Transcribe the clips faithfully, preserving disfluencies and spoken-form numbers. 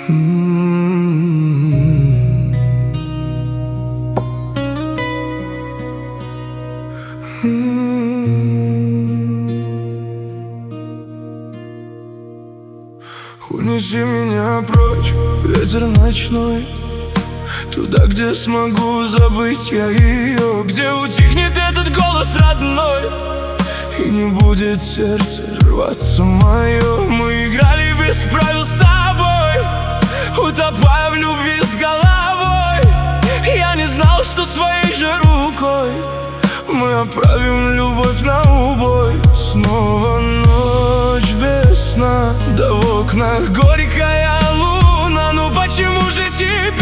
Унеси меня прочь, ветер ночной, туда, где смогу забыть я ее, где утихнет этот голос родной, и не будет сердце рваться мое. Мы играли без правил с тобой, утопая в любви с головой. Я не знал, что своей же рукой мы отправим любовь на убой. Снова ночь без сна, да в окнах горькая луна. Ну почему же теперь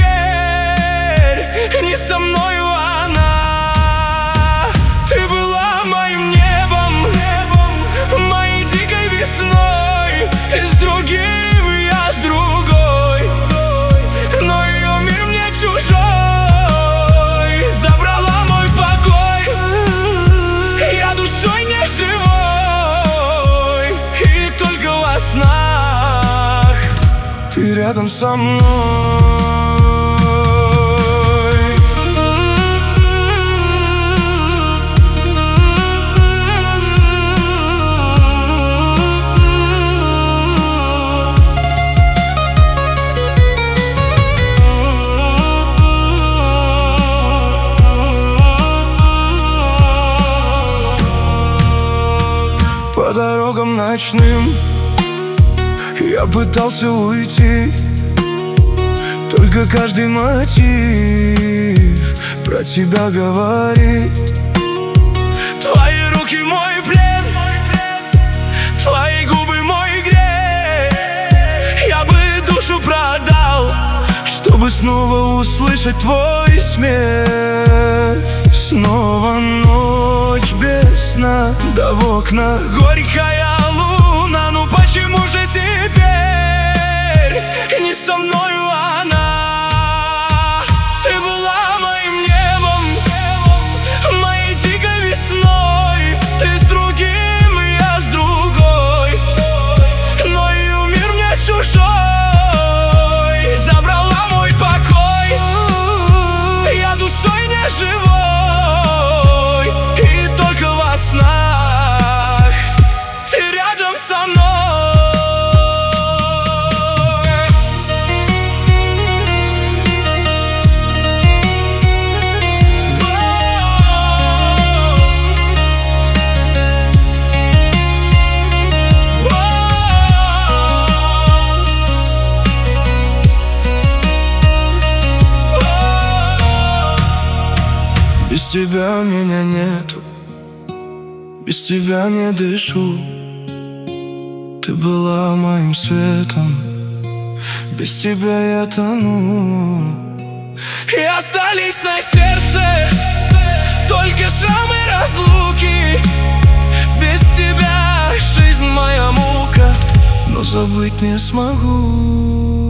не со мною она? Ты была моим небом, моей дикой весной. Ты с другим, я с другой, но ее мир мне чужой. Забрала мой покой, я душой не живой, и только во снах ты рядом со мной. По дорогам ночным я пытался уйти, только каждый мотив про тебя говорит. Твои руки мой плен, твои губы мой грех. Я бы душу продал, чтобы снова услышать твой смех. Снова ночь без сна, да в окнах горькая луна. Ну почему же теперь не со мною она? Ты была моим небом, моей дикой весной. Ты с другим, я с другой, но ее мир мне чужой. Забрала мой покой, я душой не живой, и только во снах ты рядом со мной. Без тебя меня нету, без тебя не дышу. Ты была моим светом, без тебя я тону. И остались на сердце только шрамы разлуки. Без тебя жизнь моя мука, но забыть не смогу.